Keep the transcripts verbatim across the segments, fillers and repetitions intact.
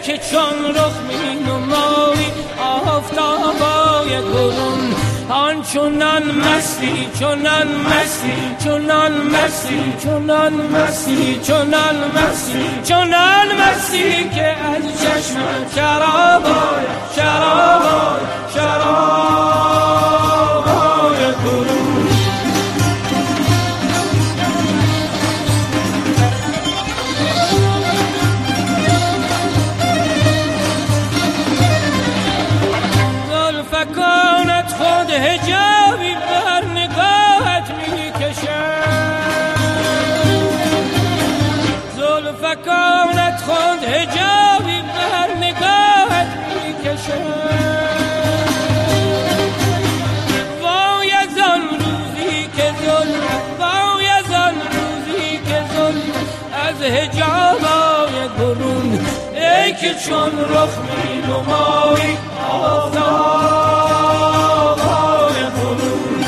که چون رخ می نمایی آفتابای برون آن چنان مستی چنان مستی چنان مستی چنان مستی چنان مستی چنان مستی که از چشم شرابای شرابای شرابای برون زلفکانت خود حجابی بر نگاهت می کشد زلفکانت خود حجابی بر نگاهت می کشد وای از آن روزی که زلف وای از آن روزی که زلف از حجابای برون ای که چون رخ می نمایی آفتابای برون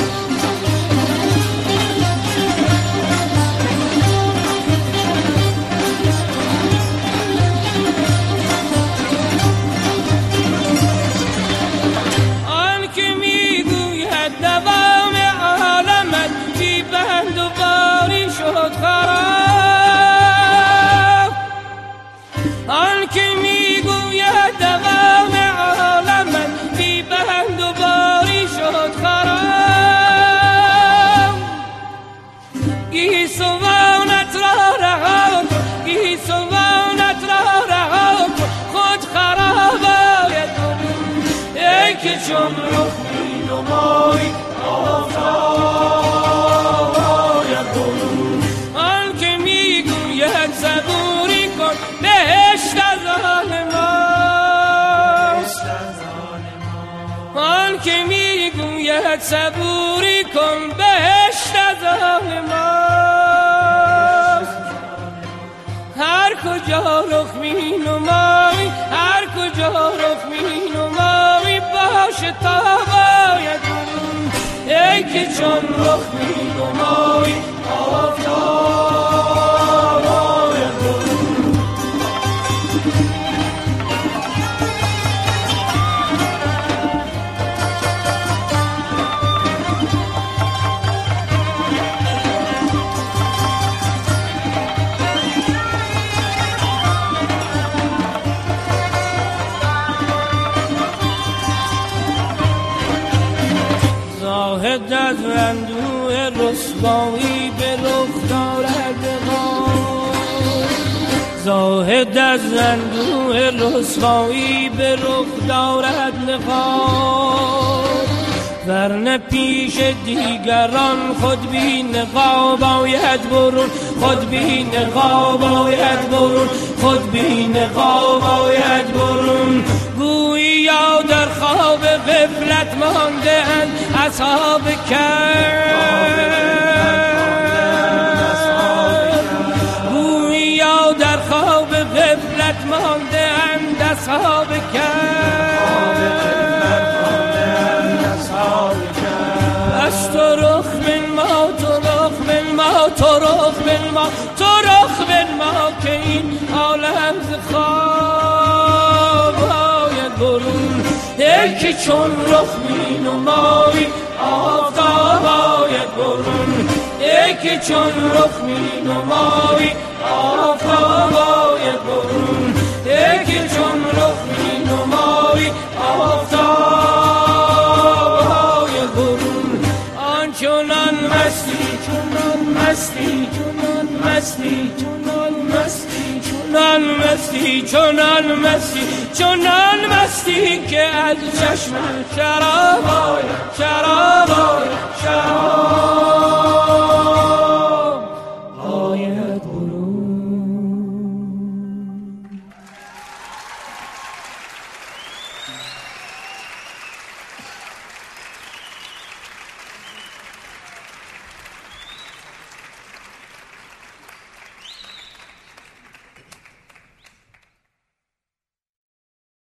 آن که میگوید دوام عالمت بی بند و باری شد خراب آن که میگوید دوام عالمت بی بند و باری شد خراب گیسوانت را رها گیسوانت را رها خود خراب آید ای که چون رخ می نمایی آفتاب آید برون آن که میگوید صبوری کن بهشت از آن ماست آن که میگوید صبوری کن بهشت از آن ماست هر کجا رخ می نمایی هر کجا رخ می نمایی باشه تا باید برون ای که چون رخ می نمایی آفتاب باید برون زاهد از اندوه رسوایی به رخ دارد غار زاهد از اندوه رسوایی به رخ دارد نقاب ورنه پیش دیگران خود بی نقاب آید برون خود بی نقاب آید برون خود بی نقاب آید برون گویا در خواب غفلت مانده اند اصحاب کهف گویا در خواب غفلت مانده اند اصحاب از تو رخ من ما تو رخ من ما تو رخ من ما تو رخ من ما که این عالم ز خواب آید برون ای که چون رخ می نمایی آفتاب آید برون ای که چون رخ می نمایی آفتاب آید برون ای که چون رخ می نمایی آفتاب آید برون آن چنان مستی چنان مستی چنان مستی چنان مستی چنان مستی چنان مستی چنان مستی که از چشم شراب آید شراب آید